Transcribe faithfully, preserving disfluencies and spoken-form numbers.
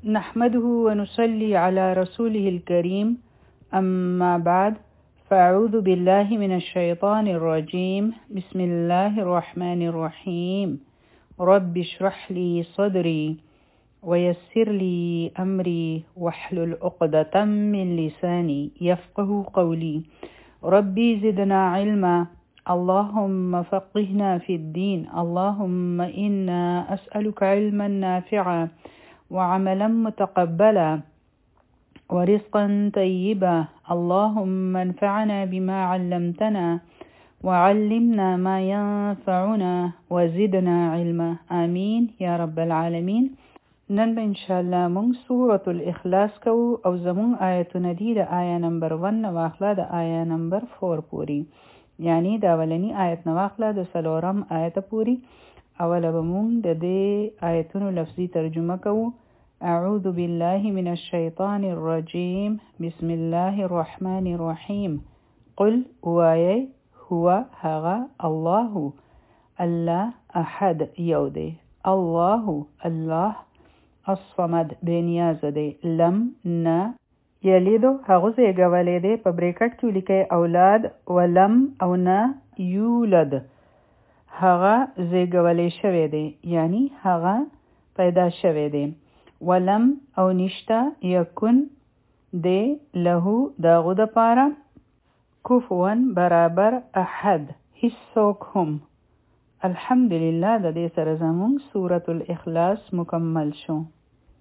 نحمده ونصلي على رسوله الكريم أما بعد فأعوذ بالله من الشيطان الرجيم بسم الله الرحمن الرحيم رب اشرح لي صدري ويسر لي أمري واحلل عقدة من لساني يفقه قولي ربي زدنا علما اللهم فقهنا في الدين اللهم إنا أسألك علما نافعا وعملا متقبلا ورزقا طيبا اللهم انفعنا بما علمتنا وعلمنا ما ينفعنا وزدنا علما آمين يا رب العالمين. نن به انشاءالله مونږ سورة الاخلاص کوو او زمون آیتونه دي د آیه نمبر ون نواخله د آیه نمبر فور پوری، یعنی د اولنی آیت نواخله د سلورم آیت پوری. اوله به مونږ د دې آیتونو لفظي ترجمه کوو. اعوذ بالله من الشیطان الرجیم بسم الله الرحمن الرحیم. قل وایي هو هغه الله الله احد یو دی، الله الله الصمد بے نیاز دی، لم نه یلیدو هغه زیږولی دی، په بریکټ کې ولیکئ اولاد، ولم او نه یولد هغه زیږولی شوی دی، یعنی هغه پیدا شوی دی. ولم او نشتا یکن دی له داغو د پاره کفون برابر احد هیڅوک هم. الحمدلله د دې سره زموږ سورة الاخلاص مکمل شو.